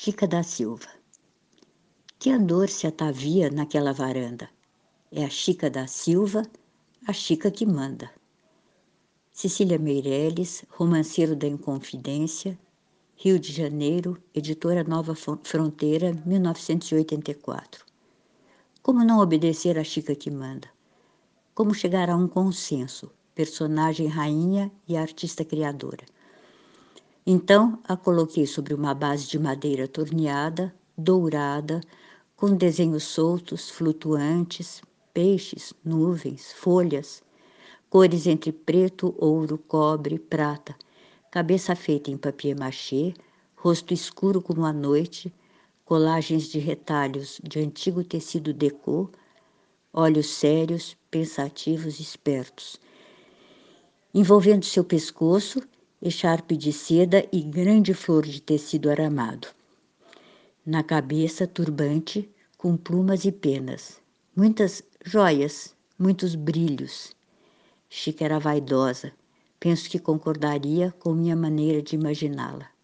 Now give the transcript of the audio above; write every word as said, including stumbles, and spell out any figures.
Chica da Silva. Que andor se atavia naquela varanda? É a Chica da Silva, a Chica que manda. Cecília Meirelles, Romanceiro da Inconfidência, Rio de Janeiro, Editora Nova Fronteira, mil novecentos e oitenta e quatro. Como não obedecer à Chica que manda? Como chegar a um consenso, personagem rainha e artista criadora? Então, a coloquei sobre uma base de madeira torneada, dourada, com desenhos soltos, flutuantes, peixes, nuvens, folhas, cores entre preto, ouro, cobre, prata, cabeça feita em papier-mâché, rosto escuro como a noite, colagens de retalhos de antigo tecido decô, olhos sérios, pensativos, espertos, envolvendo seu pescoço, echarpe de seda e grande flor de tecido aramado. Na cabeça, turbante, com plumas e penas, muitas joias, muitos brilhos. Chica era vaidosa, penso que concordaria com minha maneira de imaginá-la.